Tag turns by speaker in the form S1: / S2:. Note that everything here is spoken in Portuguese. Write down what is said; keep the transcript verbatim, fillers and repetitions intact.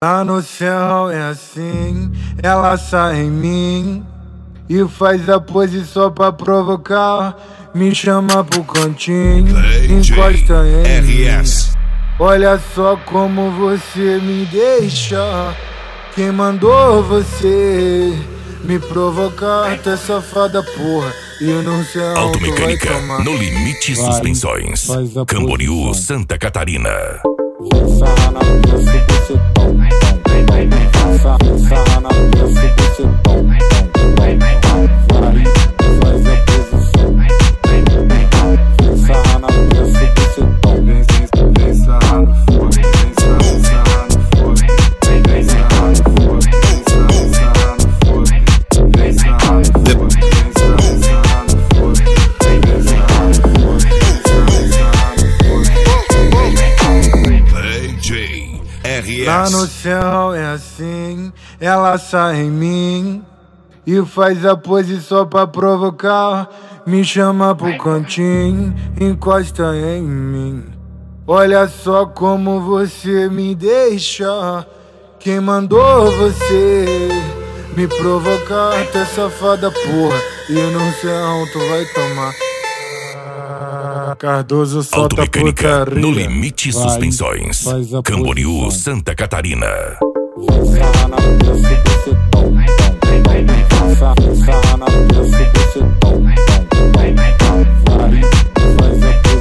S1: Lá no céu é assim, ela sai em mim e faz a pose só pra provocar. Me chama pro cantinho, encosta em mim. Olha só como você me deixa. Quem mandou você me provocar? Tu é safada, porra, e eu não sei aonde
S2: Automecânica,
S1: vai tomar.
S2: no limite
S1: Vai,
S2: suspensões. Camboriú,
S1: posição.
S2: Santa Catarina.
S1: Sarra na peça e você tom, tom. Sarra na peça e você tom, tom. Vai, faz a posição. Sarra na peça e você tom. Vem sarra no fogo, vem sarra no fogo. Vem sarra no fogo, vem sarra no fogo. Vem sarra no fogo, vem sarra no fogo. Vem sarra no fogo, vem sarra no fogo.
S2: D J R S.
S1: Lá no céu é assim, ela sai em mim e faz a pose só pra provocar. Me chama pro cantinho, encosta em mim. Olha só como você me deixa. Quem mandou você me provocar? Tu é safada, porra, e eu não sei aonde tu vai tomar. Cardoso solta
S2: Automecânica,
S1: putaria.
S2: no limite
S1: Vai,
S2: suspensões.
S1: faz a
S2: Camboriú,
S1: posição.
S2: Santa Catarina.
S1: Sarra na peça e você tom, tom. Sarra na peça e você tom, tom. Vai, faz a